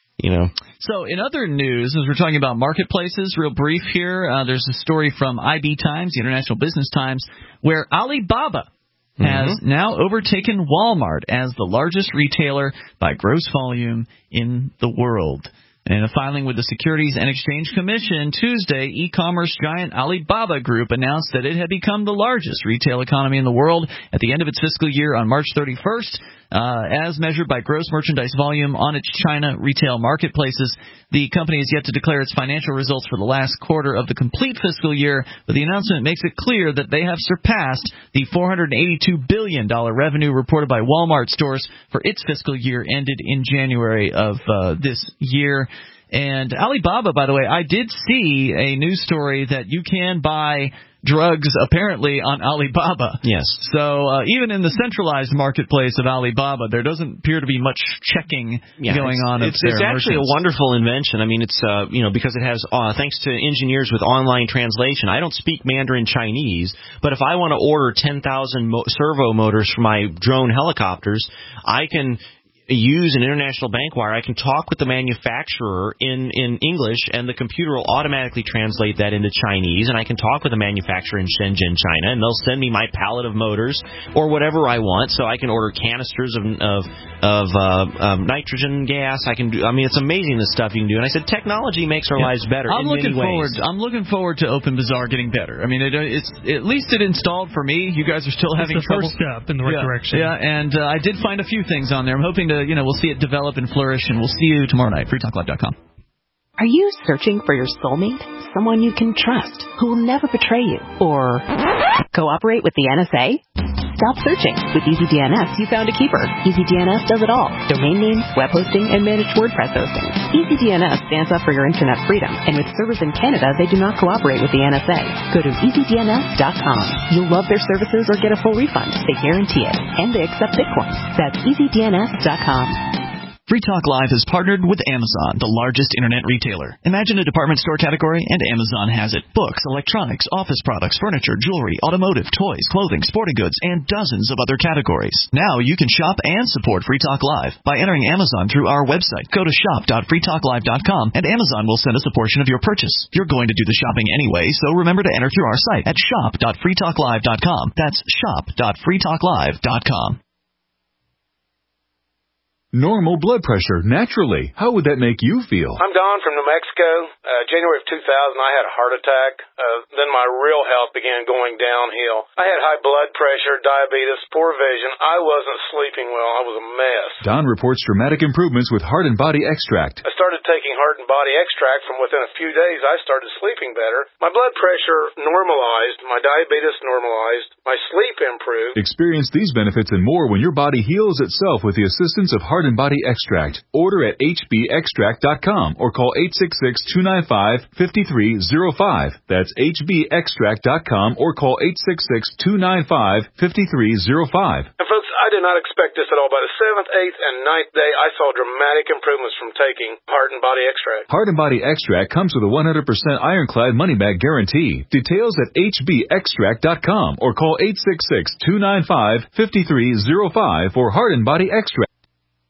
So in other news, as we're talking about marketplaces, real brief here, there's a story from IB Times, the International Business Times, where Alibaba has now overtaken Walmart as the largest retailer by gross volume in the world. In a filing with the Securities and Exchange Commission Tuesday, e-commerce giant Alibaba Group announced that it had become the largest retail economy in the world at the end of its fiscal year on March 31st. As measured by gross merchandise volume on its China retail marketplaces. The company has yet to declare its financial results for the last quarter of the complete fiscal year, but the announcement makes it clear that they have surpassed the $482 billion revenue reported by Walmart stores for its fiscal year ended in January of this year. And Alibaba, by the way, I did see a news story that you can buy drugs apparently on Alibaba. Yes. So even in the centralized marketplace of Alibaba, there doesn't appear to be much checking going on. It's actually a wonderful invention. I mean, it's because it has thanks to engineers with online translation. I don't speak Mandarin Chinese, but if I want to order 10,000 servo motors for my drone helicopters, I can use an international bank wire. I can talk with the manufacturer in English, and the computer will automatically translate that into Chinese, and I can talk with the manufacturer in Shenzhen, China, and they'll send me my pallet of motors or whatever I want, so I can order canisters of nitrogen gas. It's amazing the stuff you can do. And I said, technology makes our lives better in many ways. I'm looking forward to OpenBazaar getting better. I mean, it's at least it installed for me. You guys are still having trouble. It's the first step in the right direction. Yeah, and I did find a few things on there. I'm hoping to we'll see it develop and flourish, and we'll see you tomorrow night. FreeTalkLive.com. Are you searching for your soulmate? Someone you can trust, who will never betray you, or cooperate with the NSA? Stop searching. With EasyDNS, you found a keeper. EasyDNS does it all. Domain names, web hosting, and managed WordPress hosting. EasyDNS stands up for your internet freedom, and with servers in Canada, they do not cooperate with the NSA. Go to EasyDNS.com. You'll love their services or get a full refund. They guarantee it. And they accept Bitcoin. That's EasyDNS.com. Free Talk Live has partnered with Amazon, the largest internet retailer. Imagine a department store category, and Amazon has it. Books, electronics, office products, furniture, jewelry, automotive, toys, clothing, sporting goods, and dozens of other categories. Now you can shop and support Free Talk Live by entering Amazon through our website. Go to shop.freetalklive.com, and Amazon will send us a portion of your purchase. You're going to do the shopping anyway, so remember to enter through our site at shop.freetalklive.com. That's shop.freetalklive.com. Normal blood pressure, naturally. How would that make you feel? I'm Don from New Mexico. January of 2000, I had a heart attack. Then my real health began going downhill. I had high blood pressure, diabetes, poor vision. I wasn't sleeping well. I was a mess. Don reports dramatic improvements with Heart and Body Extract. I started taking Heart and Body Extract. From within a few days, I started sleeping better. My blood pressure normalized. My diabetes normalized. My sleep improved. Experience these benefits and more when your body heals itself with the assistance of Heart Heart and Body Extract. Order at hbextract.com or call 866-295-5305. That's hbextract.com or call 866-295-5305. And folks, I did not expect this at all. By the 7th, 8th, and 9th day, I saw dramatic improvements from taking Heart and Body Extract. Heart and Body Extract comes with a 100% ironclad money-back guarantee. Details at hbextract.com or call 866-295-5305 for Heart and Body Extract.